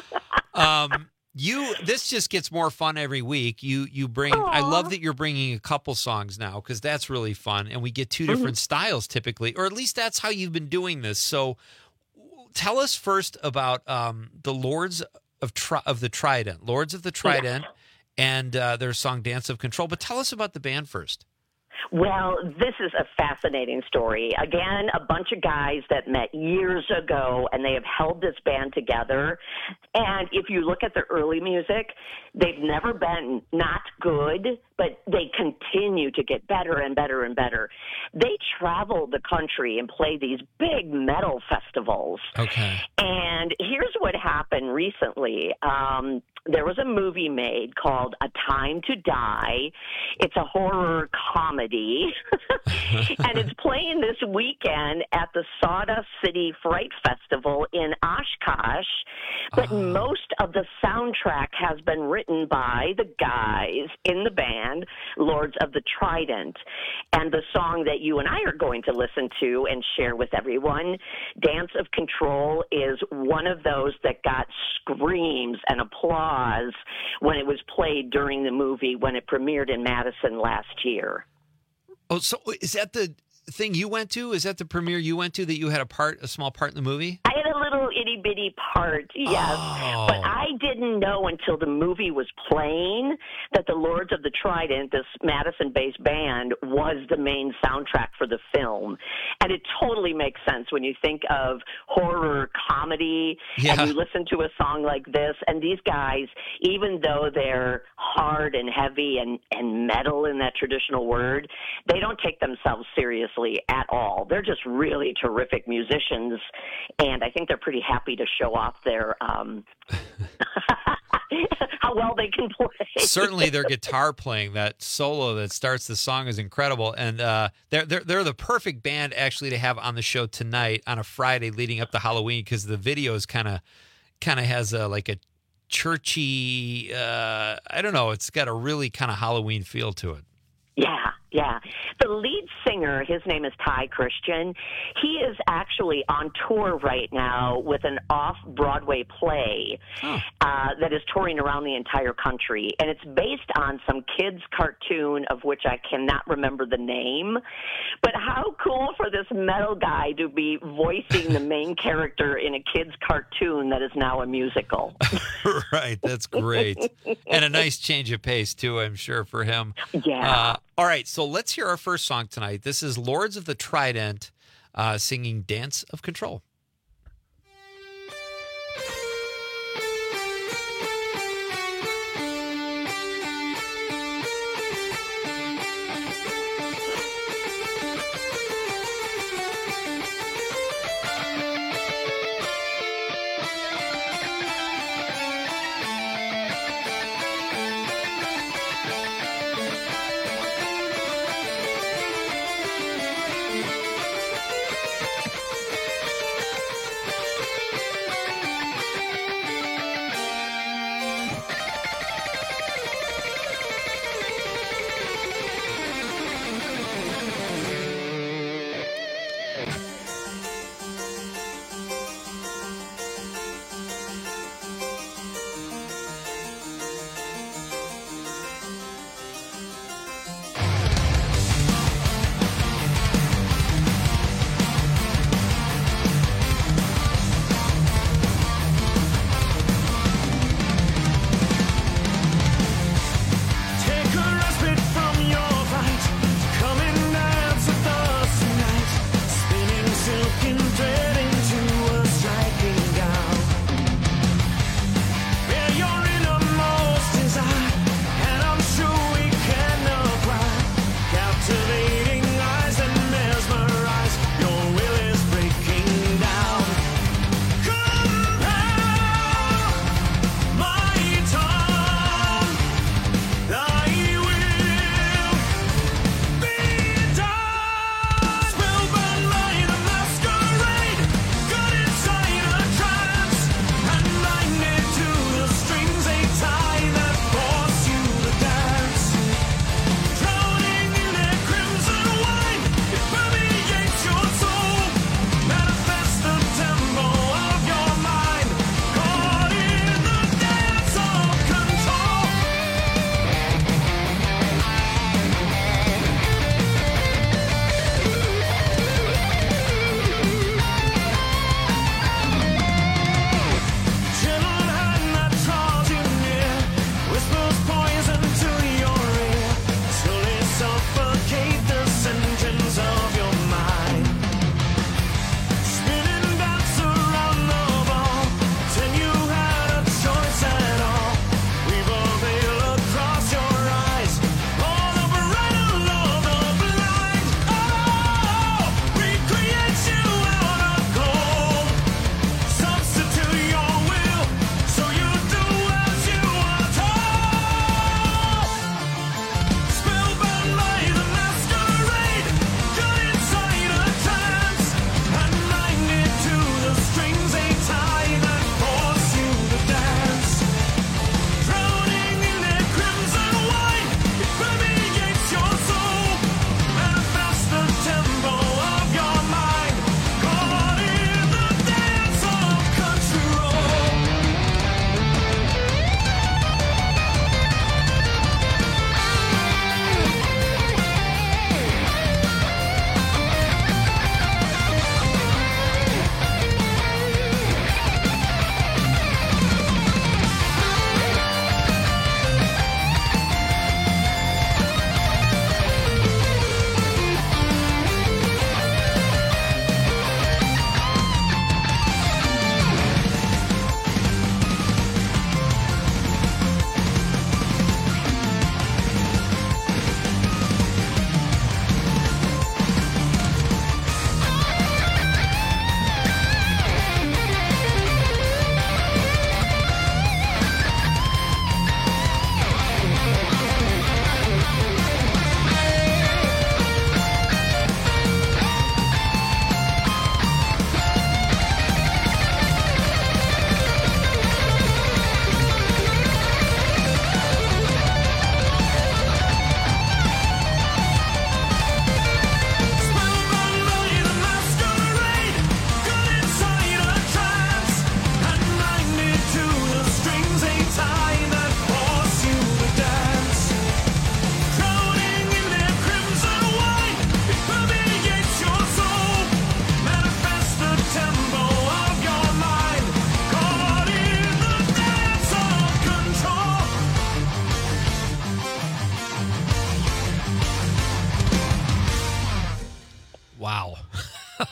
Um. You this just gets more fun every week. You you bring Aww. I love that you're bringing a couple songs now because that's really fun, and we get two different mm-hmm. styles typically, or at least that's how you've been doing this. So tell us first about um, the Lords of Tri- of the Trident, Lords of the Trident, yeah. and uh, their song "Dance of Control." But tell us about the band first. Well, this is a fascinating story. Again, a bunch of guys that met years ago, and they have held this band together. And if you look at the early music, they've never been not good, but they continue to get better and better and better. They travel the country and play these big metal festivals. Okay. And here's what happened recently. Um, there was a movie made called A Time to Die. It's a horror comedy, and it's playing this weekend at the Sawdust City Fright Festival in Oshkosh, but oh. most of the soundtrack has been written by the guys in the band, Lords of the Trident, and the song that you and I are going to listen to and share with everyone, Dance of Control, is one of those that got screams and applause when it was played during the movie when it premiered in Madison last year. Oh, so is that the thing you went to? Is that the premiere you went to that you had a part, a small part in the movie? I had a little itty itty bitty part, yes. Oh. But I didn't know until the movie was playing that the Lords of the Trident, this Madison-based band, was the main soundtrack for the film. And it totally makes sense when you think of horror comedy Yeah. and you listen to a song like this. And these guys, even though they're hard and heavy and, and metal in that traditional word, they don't take themselves seriously at all. They're just really terrific musicians, and I think they're pretty happy to show off their um, how well they can play. Certainly, their guitar playing, that solo that starts the song, is incredible, and uh, they're they're they're the perfect band actually to have on the show tonight on a Friday leading up to Halloween, because the video is kind of kind of has a like a churchy. Uh, I don't know. It's got a really kind of Halloween feel to it. Yeah, yeah. The lead singer, his name is Ty Christian. He is actually on tour right now with an off-Broadway play oh. uh, that is touring around the entire country. And it's based on some kids' cartoon of which I cannot remember the name. But how cool for this metal guy to be voicing the main character in a kids' cartoon that is now a musical. Right, that's great. And a nice change of pace, too, I'm sure, for him. Yeah. Uh, all right, so let's hear our first song tonight. This is Lords of the Trident uh, singing Dance of Control.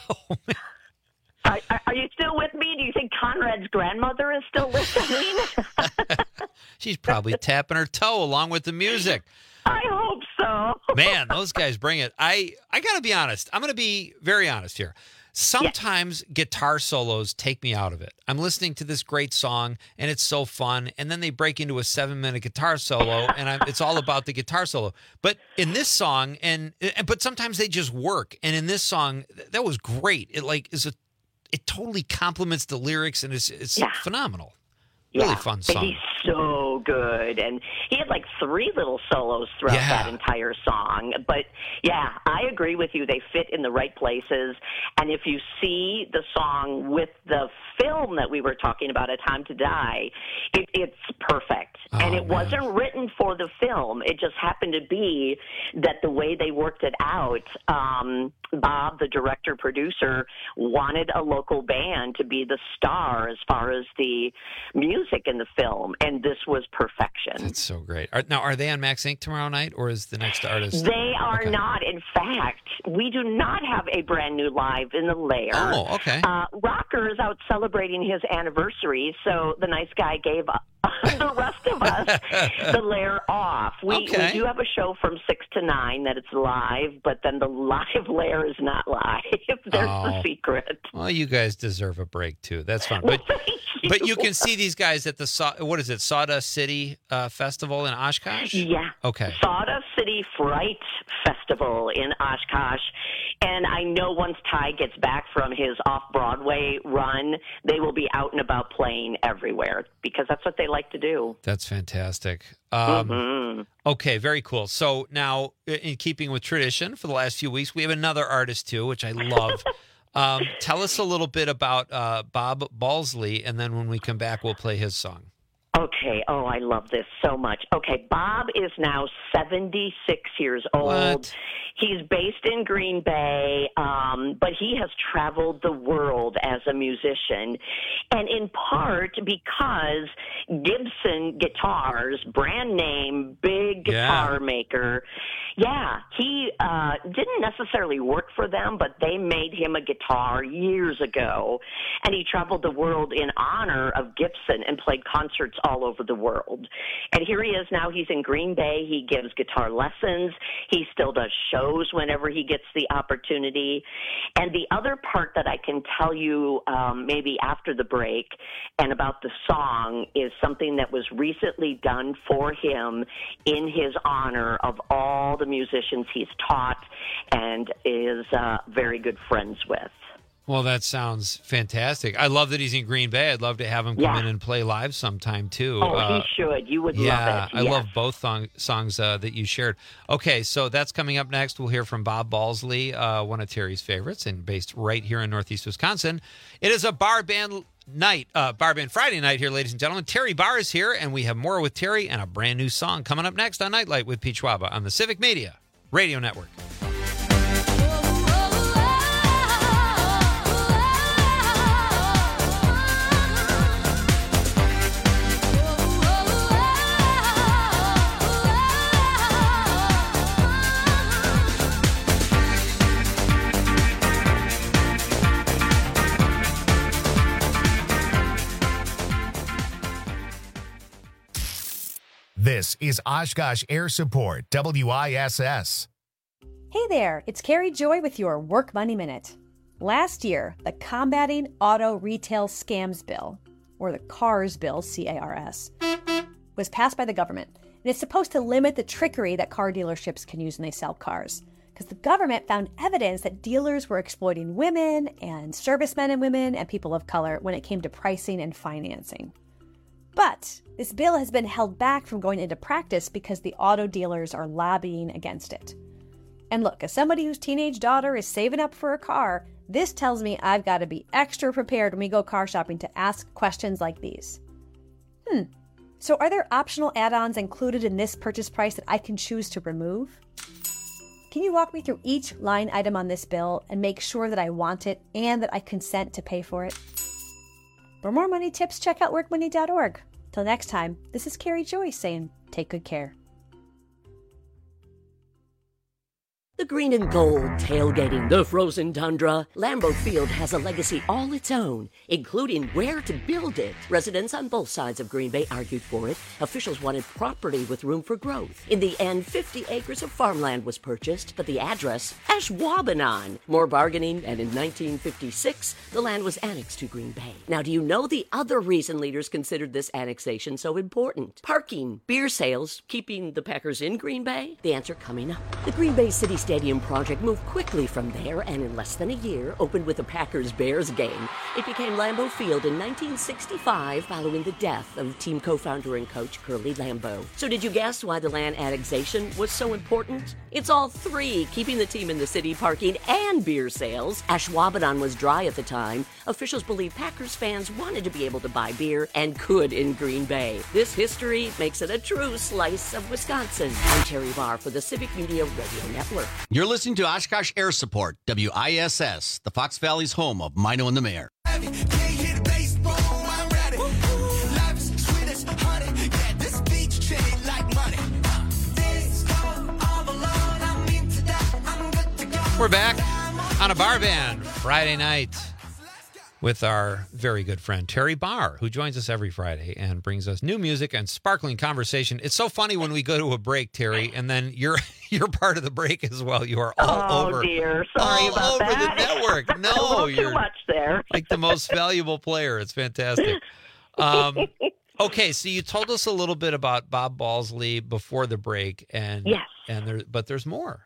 Are, are you still with me? Do you think Conrad's grandmother is still listening? She's probably tapping her toe along with the music. I hope so. Man, those guys bring it. I, I got to be honest. I'm going to be very honest here. Sometimes yeah. guitar solos take me out of it. I'm listening to this great song, and it's so fun, and then they break into a seven-minute guitar solo, and I'm, it's all about the guitar solo. But in this song, and but sometimes they just work. And in this song, that was great. It like is a, it totally complements the lyrics, and it's it's yeah. phenomenal. Really yeah. fun song. He's so good. And he had like three little solos throughout yeah. that entire song. But yeah, I agree with you. They fit in the right places. And if you see the song with the film that we were talking about, A Time to Die, it, it's perfect. Oh, and it man. wasn't written for the film. It just happened to be that the way they worked it out, um, Bob, the director producer, wanted a local band to be the star as far as the music in the film, and this was perfection. That's so great. Are, now, are they on Max Incorporated tomorrow night, or is the next artist? They are okay. not. In fact, we do not have a brand new live in the Lair. Oh, okay. Uh, Rocker is out celebrating his anniversary, so the nice guy gave the rest of us the Lair off. We, okay. we do have a show from six to nine that it's live, but then the live Lair is not live. There's oh. the secret. Well, you guys deserve a break too. That's fun. But you. but you can see these guys at the Saw, what is it, Sawdust City uh, Festival in Oshkosh? Yeah. Okay. Sawdust City Fright Festival in Oshkosh. And I know once Ty gets back from his off-Broadway run, they will be out and about playing everywhere because that's what they like to do. That's fantastic. Um, mm-hmm. Okay, very cool. So now, in keeping with tradition, for the last few weeks, we have another artist too, which I love. um, tell us a little bit about uh, Bob Balsley, and then when we come back, we'll play his song. Okay. Oh, I love this so much. Okay. Bob is now seventy-six years old. What? He's based in Green Bay, um, but he has traveled the world as a musician. And in part because Gibson Guitars, brand name, big guitar Yeah. maker, yeah, he uh, didn't necessarily work for them, but they made him a guitar years ago. And he traveled the world in honor of Gibson and played concerts all over the world. And here he is now. He's in Green Bay. He gives guitar lessons. He still does shows whenever he gets the opportunity. And the other part that I can tell you um, maybe after the break and about the song is something that was recently done for him in his honor of all the musicians he's taught and is uh, very good friends with. Well, that sounds fantastic. I love that he's in Green Bay. I'd love to have him come Yeah. in and play live sometime, too. Oh, Uh, he should. You would yeah, love it. I Yes. love both thong- songs uh, that you shared. Okay, so that's coming up next. We'll hear from Bob Balsley, uh, one of Terry's favorites, and based right here in Northeast Wisconsin. It is a bar band night, uh, bar band Friday night here, ladies and gentlemen. Terry Barr is here, and we have more with Terry and a brand new song coming up next on Nightlight with Pete Schwaba on the Civic Media Radio Network. This is Oshkosh Air Support, W I S S. Hey there, it's Carrie Joy with your Work Money Minute. Last year, the Combating Auto Retail Scams Bill, or the CARS Bill, C A R S, was passed by the government. And it's supposed to limit the trickery that car dealerships can use when they sell cars. Because the government found evidence that dealers were exploiting women and servicemen and women and people of color when it came to pricing and financing. But this bill has been held back from going into practice because the auto dealers are lobbying against it. And look, as somebody whose teenage daughter is saving up for a car, this tells me I've got to be extra prepared when we go car shopping to ask questions like these. Hmm, so are there optional add-ons included in this purchase price that I can choose to remove? Can you walk me through each line item on this bill and make sure that I want it and that I consent to pay for it? For more money tips, check out work money dot org. Till next time, this is Carrie Joy saying, take good care. The green and gold tailgating the frozen tundra. Lambeau Field has a legacy all its own, including where to build it. Residents on both sides of Green Bay argued for it. Officials wanted property with room for growth. In the end, fifty acres of farmland was purchased, but the address, Ashwaubenon. More bargaining, and in nineteen fifty-six, the land was annexed to Green Bay. Now, do you know the other reason leaders considered this annexation so important? Parking, beer sales, keeping the Packers in Green Bay? The answer coming up. The Green Bay City Stadium project moved quickly from there, and in less than a year, opened with a Packers-Bears game. It became Lambeau Field in nineteen sixty-five, following the death of team co-founder and coach Curly Lambeau. So did you guess why the land annexation was so important? It's all three, keeping the team in the city, parking, and beer sales. Ashwaubenon was dry at the time. Officials believe Packers fans wanted to be able to buy beer, and could in Green Bay. This history makes it a true slice of Wisconsin. I'm Terry Barr for the Civic Media Radio Network. You're listening to Oshkosh Air Support, W I S S, the Fox Valley's home of Mino and the Mayor. We're back on a bar band Friday night with our very good friend Terry Barr, who joins us every Friday and brings us new music and sparkling conversation. It's so funny when we go to a break, Terry, and then you're you're part of the break as well. You are all oh, over. Oh dear, sorry all about over that. the network. No, you're too much there. Like the most valuable player. It's fantastic. Um, okay, so you told us a little bit about Bob Balsley before the break, and yes, and there, but there's more.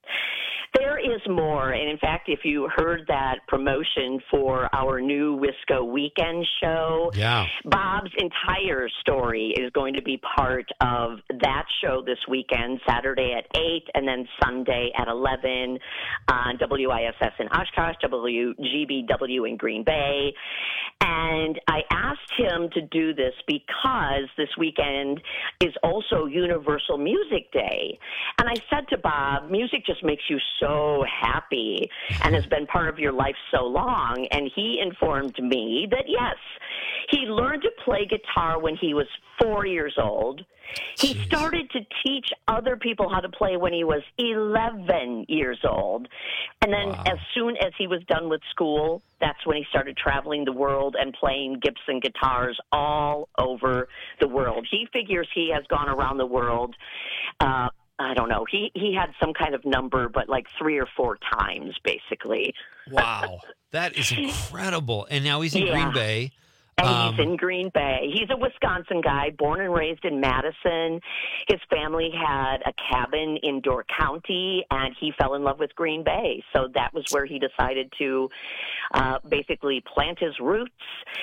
There is more, and in fact, if you heard that promotion for our new Wisco Weekend show, yeah. Bob's entire story is going to be part of that show this weekend, Saturday at eight, and then Sunday at eleven on W I S S in Oshkosh, W G B W in Green Bay. And I asked him to do this because this weekend is also Universal Music Day. And I said to Bob, music just makes you so happy and has been part of your life so long. And he informed me that, yes, he learned to play guitar when he was four years old. He started to teach other people how to play when he was eleven years old. And then wow. as soon as he was done with school, that's when he started traveling the world and playing Gibson guitars all over the world. He figures he has gone around the world, uh, I don't know, he, he had some kind of number, but like three or four times, basically. Wow. That is incredible. And now he's in yeah. Green Bay. And Um, he's in Green Bay. He's a Wisconsin guy, born and raised in Madison. His family had a cabin in Door County, and he fell in love with Green Bay. So that was where he decided to uh, basically plant his roots.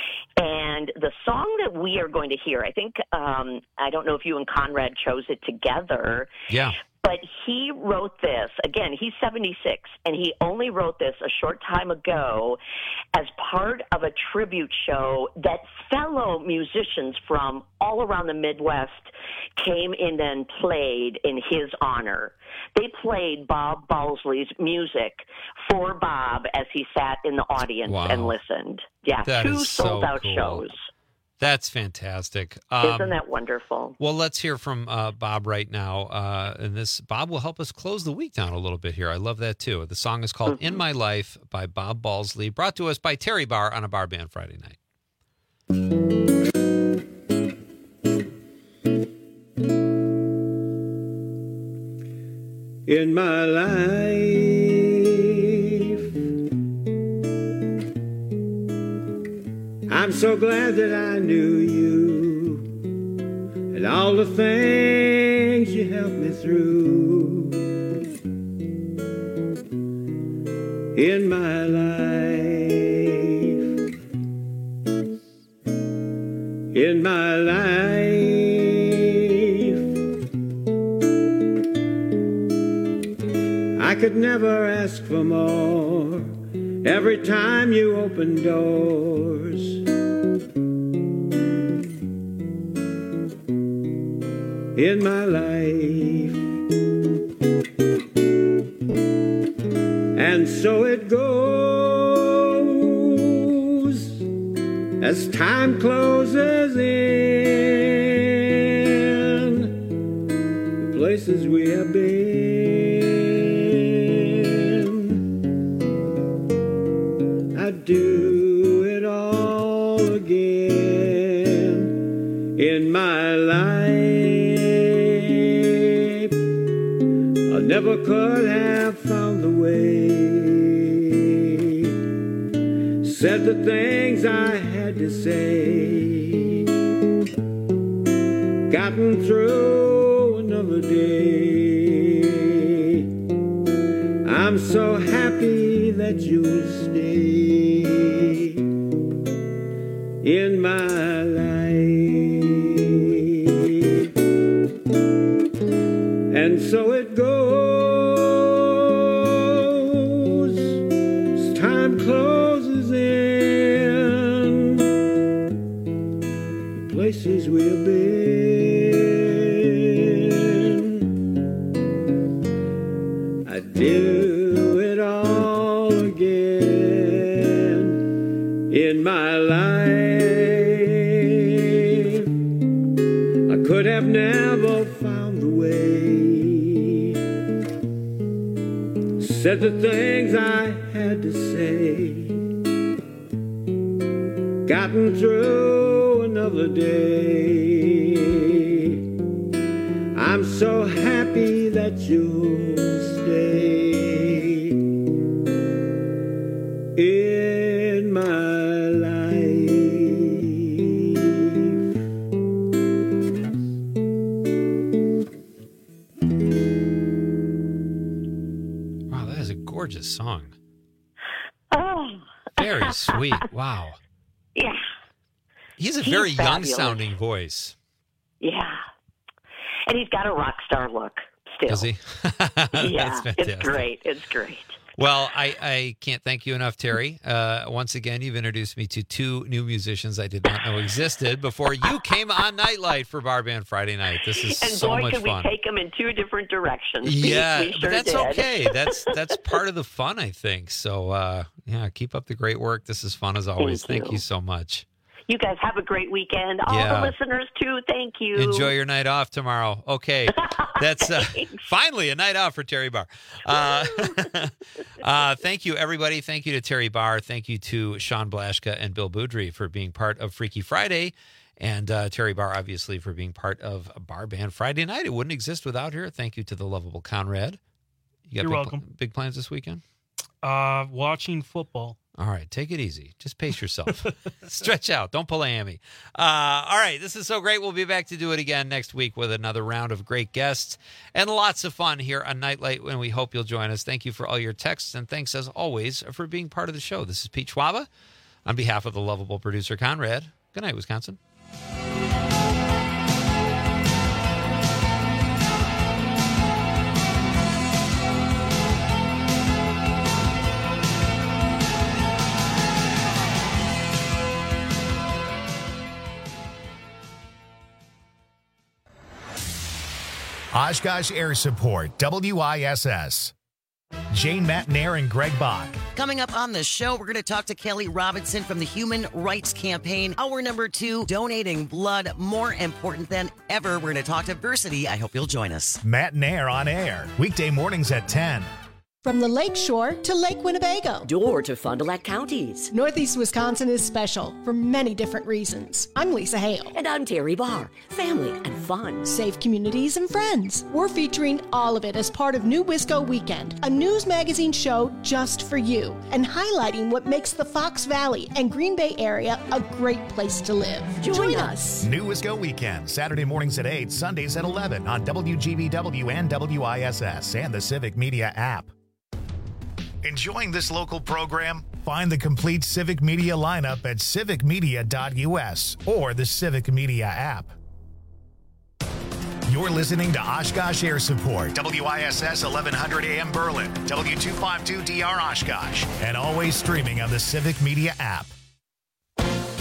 And the song that we are going to hear, I think, um, I don't know if you and Conrad chose it together. Yeah. But he wrote this, again, he's seventy-six, and he only wrote this a short time ago as part of a tribute show that fellow musicians from all around the Midwest came in and played in his honor. They played Bob Balsley's music for Bob as he sat in the audience Wow. and listened. Yeah, That two is so sold-out cool. shows. That's fantastic. Um, Isn't that wonderful? Well, let's hear from uh, Bob right now. Uh, and this Bob will help us close the week down a little bit here. I love that, too. The song is called Mm-hmm. In My Life by Bob Balsley, brought to us by Terry Barr on a Bar Band Friday night. In my life, I'm so glad that I knew you and all the things you helped me through. In my life, in my life, I could never ask for more. Every time you open doors, in my life, and so it goes as time closes in. The places we have been, never could have found the way. Said the things I had to say. Gotten through another day. I'm so happy that you'll stay in my life. And so it goes as time closes in. The places we have been, I do it all again in my life. I could have never found the way. Said the things I had to say. Gotten through another day. I'm so happy that you'll stay in my life. Wow, that is a gorgeous song. Oh. Very sweet. Wow. Yeah. He has a He's very fabulous. young-sounding voice. Yeah. And he's got a rock star look still. Does he? Yeah, That's it's fantastic. great. It's great. Well, I, I can't thank you enough, Terry. Uh, once again, you've introduced me to two new musicians I did not know existed before you came on Nightlight for Bar Band Friday night. This is And so boy, much could fun. we take them in two different directions. We- Yeah, we sure but that's did. okay. That's that's part of the fun, I think. So, uh, yeah, keep up the great work. This is fun as always. Thank Thank you. you so much. You guys have a great weekend. All Yeah. the listeners, too. Thank you. Enjoy your night off tomorrow. Okay, that's uh, finally a night off for Terry Barr. Uh, uh, thank you, everybody. Thank you to Terry Barr. Thank you to Sean Blaschka and Bill Boudry for being part of Freaky Friday. And uh, Terry Barr, obviously, for being part of Bar Band Friday night. It wouldn't exist without her. Thank you to the lovable Conrad. You got You're big, welcome. big plans this weekend? Uh, watching football. All right, take it easy. Just pace yourself. Stretch out. Don't pull a hammy. Uh, all right, this is so great. We'll be back to do it again next week with another round of great guests and lots of fun here on Nightlight, and we hope you'll join us. Thank you for all your texts, and thanks, as always, for being part of the show. This is Pete Schwaba on behalf of the lovable producer, Conrad. Good night, Wisconsin. Oshkosh Air Support, W I S S. Jane Matnair and Greg Bach. Coming up on the show, we're going to talk to Kelly Robinson from the Human Rights Campaign. Hour number two, donating blood, more important than ever. We're going to talk diversity. I hope you'll join us. Matnair on air, weekday mornings at ten. From the Lake Shore to Lake Winnebago. Door to Fond du Lac counties. Northeast Wisconsin is special for many different reasons. I'm Lisa Hale. And I'm Terry Barr. Family and fun. Safe communities and friends. We're featuring all of it as part of New Wisco Weekend, a news magazine show just for you, and highlighting what makes the Fox Valley and Green Bay area a great place to live. Join, Join us. us. New Wisco Weekend, Saturday mornings at eight, Sundays at eleven on W G B W and W I S S and the Civic Media app. Enjoying this local program? Find the complete Civic Media lineup at civic media dot U S or the Civic Media app. You're listening to Oshkosh Air Support, W I S S eleven hundred A M Berlin, W two fifty-two D R Oshkosh, and always streaming on the Civic Media app.